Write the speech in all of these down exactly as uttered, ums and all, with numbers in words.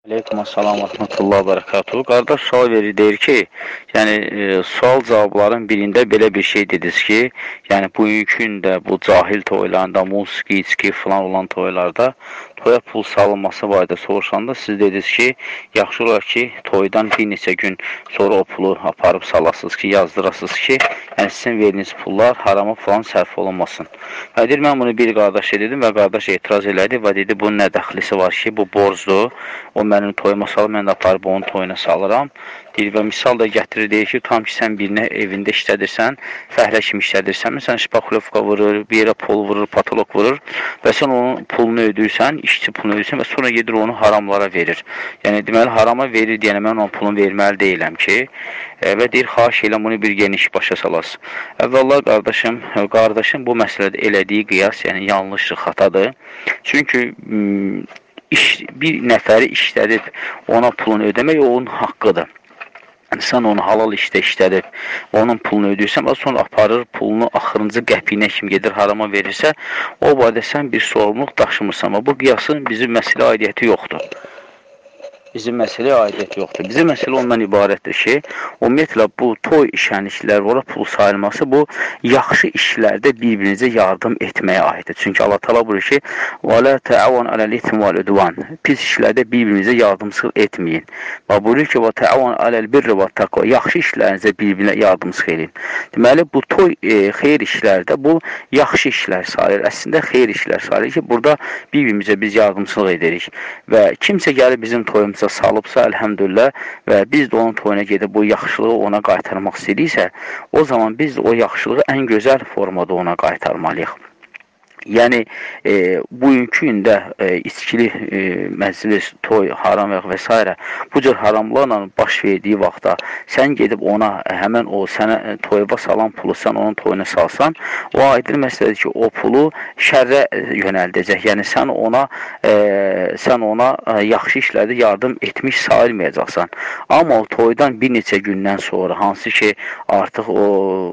Aleyküm assalam və rəhmətullah və bərəkatuhu. Qardaş sual verir, deyir ki, yəni e, sual cavabların birində belə bir şey dediniz ki, yəni bugünkü gündə bu cahil toylarında, musiqi, içki falan olan toylarda toya pul salınması barədə soruşanda siz dediniz ki, yaxşı olar ki, toydan bir neçə gün sonra o pulu aparıb salasınız ki, yazdırasınız ki, yəni sizin verdiğiniz pullar harama falan sərf olunmasın. Və deyir, mən bunu bir qardaşa dedim və qardaş etiraz elədi və dedi, bunun nə dəxlisi var ki, bu borcdur. O mənim toyuma salır, mən də aparıb onun toyuna salıram. Deyir və misal da gətirir, deyir ki, tam ki sən birinə evində işlədirsən, fəhlə kimi işlədirsən, sən şpaxlovka vurur, bir yerə pol vurur, patolog vurur və sən onun pulunu ödürsən, işçi pulunu ödürsən və sonra gedir onu haramlara verir. Yəni deməli harama verir deyənə mən onun pulunu verməli deyiləm ki, e, və deyir xahiş elə bunu bir geniş başa salasın. Əvvəllah qardaşım, qardaşım bu məsələdə elədiyi qiyas, yəni yanlışdır, xatadır. Çünki İş, bir nəfəri işlədib ona pulunu ödəmək onun haqqıdır. Yəni, sən onu halal işdə işlədib, onun pulunu ödəyirsən və sonra aparır pulunu axırıncı qəpiyinə kimi gedir harama verirsə, o barədə sən bir sorumluluq daşımırsan. Amma bu qiyasın bizim məsələ aidiyyəti yoxdur. Bizim məsələyə aidiyyəti yoxdur. Bizim məsələ ondan ibarətdir ki, ümumiyyətlə bu toy işənliklər, ora pul sayılması bu yaxşı işlərdə bir-birinizə yardım etməyə aiddir. Çünki Allah təala buyurur ki: "Və la ta'avan alal ismi vel udwan." Pis işlərdə bir-birinizə yardımçılıq etməyin. Və buyurur ki: "Və ta'avan alal birri ve taqva." Yaxşı işlərinizə bir-birinə yardımçılıq edin. Deməli bu toy e, xeyir işlərdə bu yaxşı işlər sayılır. Əslində xeyir işlər sayılır ki, burada bir-birimizə biz yardımçılıq edirik və kimsə gəlib bizim toyumuza salıbsa, əlhəmdülillah, və biz də onun toyuna gedib bu yaxşılığı ona qaytarmaq istəyiriksə, o zaman biz də o yaxşılığı ən gözəl formada ona qaytarmalıyıq. Yəni, e, bugünkü gündə e, içkili e, məclis, toy, haram və s. bu cür haramlarla baş verdiyi vaxtda sən gedib ona, həmən o sənə toyuba salan pulu sən onun toyuna salsan, o aydın məsələdir ki, o pulu şərrə yönəldəcək. Yəni, sən ona, e, sən ona e, yaxşı işlərdə yardım etmiş sayılmayacaqsan. Amma o toydan bir neçə gündən sonra, hansı ki, artıq o,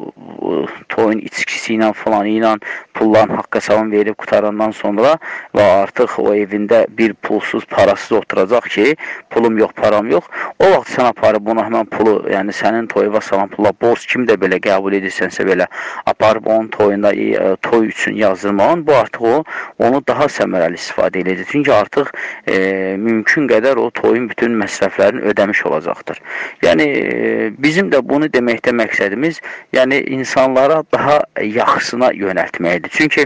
o toyun içkisi ilə, falanı ilə pulların haqqa salan verib qutarandan sonra və artıq o evində bir pulsuz, parasız oturacaq ki, pulum yox, param yox. O vaxt sən aparıb bunu həmən pulu, yəni sənin toyuva salan pula borc kimi də belə qəbul edirsənsə belə, aparıb onun toyunda e, toy üçün yazdırmağın, bu artıq o, onu daha səmərəli istifadə edəcək. Çünki artıq e, mümkün qədər o toyun bütün məsrəflərini ödəmiş olacaqdır. Yəni, e, bizim də bunu deməkdə məqsədimiz, yəni insanlara daha yaxşısına yönəltməkdir. Çünki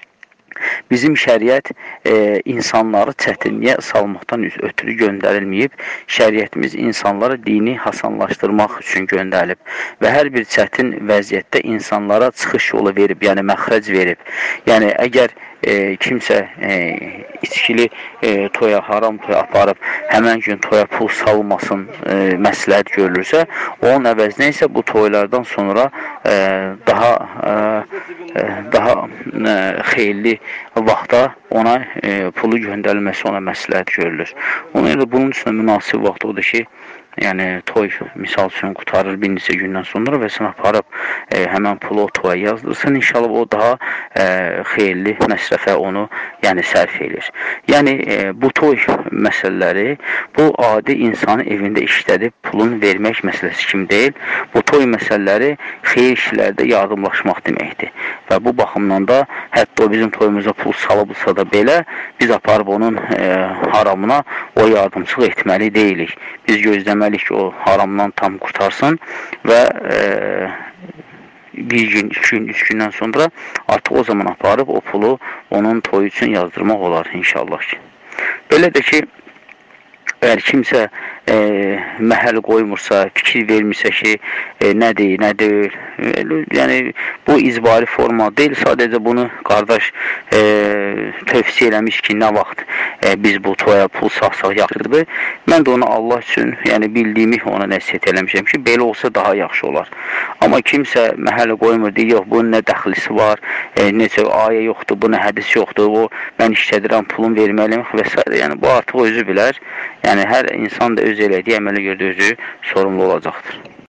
bizim şəriət e, insanları çətinliyə salmaqdan ötürü göndərilməyib, şəriətimiz insanlara dini hasanlaşdırmaq üçün göndərilib və hər bir çətin vəziyyətdə insanlara çıxış yolu verib, yəni məxrəc verib. Yəni, əgər e, kimsə e, içkili e, toya, haram toya aparıb, həmən gün toya pul salmasın e, məsləhət görülürsə, onun əvəzinə isə bu toylardan sonra e, daha e, e, daha e, xeyirli vaxtda ona e, pulu göndərilməsi ona məsləhət görülür. Ona görə bunun üçün münasib vaxt odur ki, yəni toy misal üçün qutarır bir neçə gündən sonra və sən aparıb e, həmən pulu o toya yazdırsan, inşallah o daha e, xeyirli məsrəfə onu yəni sərf edir. Yəni e, bu toy məsələləri bu adi insanı evində işlədib pulun vermək məsələsi kimi deyil. Bu toy məsələləri xeyir işlərdə yardımlaşmaq deməkdir. Və bu baxımdan da hətta o bizim toyumuza pul salıbsa da belə biz aparıb onun e, haramına o yardımçılıq etməli deyilik. Biz gözləməliyik ki, o haramdan tam qurtarsın və e, bir gün, iki gün, üç gündən sonra artıq o zaman aparıb o pulu onun toyu üçün yazdırmaq olar inşallah ki. Belə də ki, əgər kimsə e, məhəl qoymursa, fikir vermirsə ki, e, nədir, nə deyil, yəni bu icbari forma deyil, sadəcə bunu qardaş e, tövsiyə eləmiş ki, nə vaxt e, biz bu toya pul saxsaq yaxşıdır. Mən də ona Allah üçün, yəni bildiyimi ona nəsiyyət eləmişəm ki, belə olsa daha yaxşı olar. Amma kimsə məhəl qoymur, deyir, yox, bunun nə dəxlisi var, e, necə ayə yoxdur, bunun hədis yoxdur, o mən işlədirəm, pulun verməliyim və s. Yəni bu artıq özü bilər. Yəni hər insan da öz elədiyi əmələ görə özü sorumlu olacaqdır.